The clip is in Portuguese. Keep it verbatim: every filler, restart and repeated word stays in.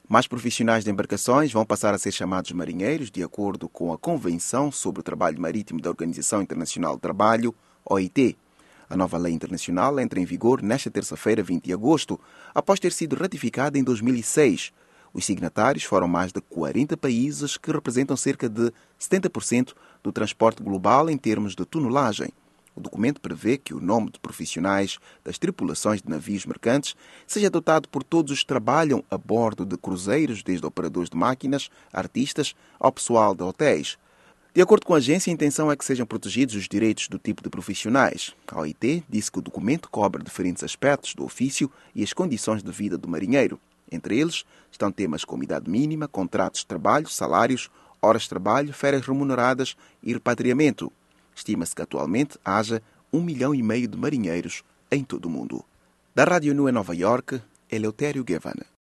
Mais profissionais de embarcações vão passar a ser chamados marinheiros, de acordo com a Convenção sobre o Trabalho Marítimo da Organização Internacional do Trabalho, O I T. A nova lei internacional entra em vigor nesta terça-feira, vinte de agosto, após ter sido ratificada em dois mil e seis. Os signatários foram mais de quarenta países que representam cerca de setenta por cento do transporte global em termos de tonelagem. O documento prevê que o nome de profissionais das tripulações de navios mercantes seja adotado por todos os que trabalham a bordo de cruzeiros, desde operadores de máquinas, artistas ao pessoal de hotéis. De acordo com a agência, a intenção é que sejam protegidos os direitos do tipo de profissionais. A O I T disse que o documento cobre diferentes aspectos do ofício e as condições de vida do marinheiro. Entre eles estão temas como idade mínima, contratos de trabalho, salários, horas de trabalho, férias remuneradas e repatriamento. Estima-se que atualmente haja um milhão e meio de marinheiros em todo o mundo. Da Rádio Nu em Nova Iorque, Eleutério Guevara.